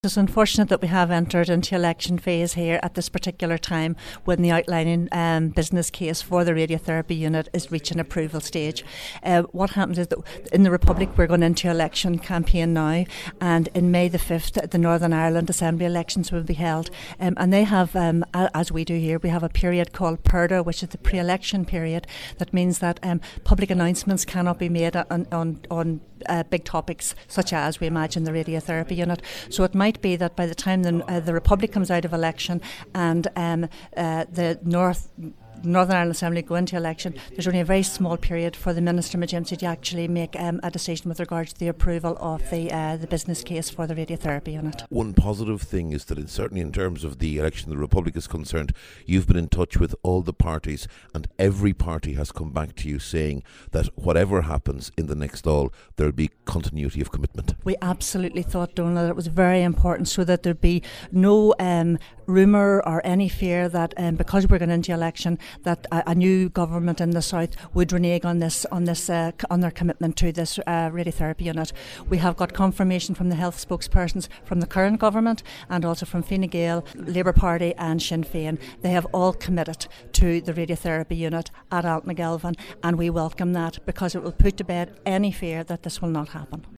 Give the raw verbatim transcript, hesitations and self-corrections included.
It's unfortunate that we have entered into election phase here at this particular time when the outlining um, business case for the radiotherapy unit is reaching approval stage. Uh, what happens is that in the Republic we're going into election campaign now, and in May the fifth the Northern Ireland Assembly elections will be held, um, and they have, um, as we do here, we have a period called PERDA, which is the pre-election period. That means that um, public announcements cannot be made on, on, on uh, big topics such as, we imagine, the radiotherapy unit. So it might be that by the time the, uh, the Republic comes out of election and um, uh, the North Northern Ireland Assembly go into election, there's only a very small period for the Minister McGimpsey to actually make um, a decision with regards to the approval of the uh, the business case for the radiotherapy unit. One positive thing is that in, certainly in terms of the election the Republic is concerned, you've been in touch with all the parties, and every party has come back to you saying that whatever happens in the next Dáil, there'll be continuity of commitment. We absolutely thought, Donald, that it was very important so that there'd be no um, rumour or any fear that um, because we're going into election that a, a new government in the south would renege on this on this uh, on their commitment to this uh, radiotherapy unit. We have got confirmation from the health spokespersons from the current government and also from Fine Gael, Labour Party and Sinn Féin. They have all committed to the radiotherapy unit at Altnagelvin, and we welcome that because it will put to bed any fear that this will not happen.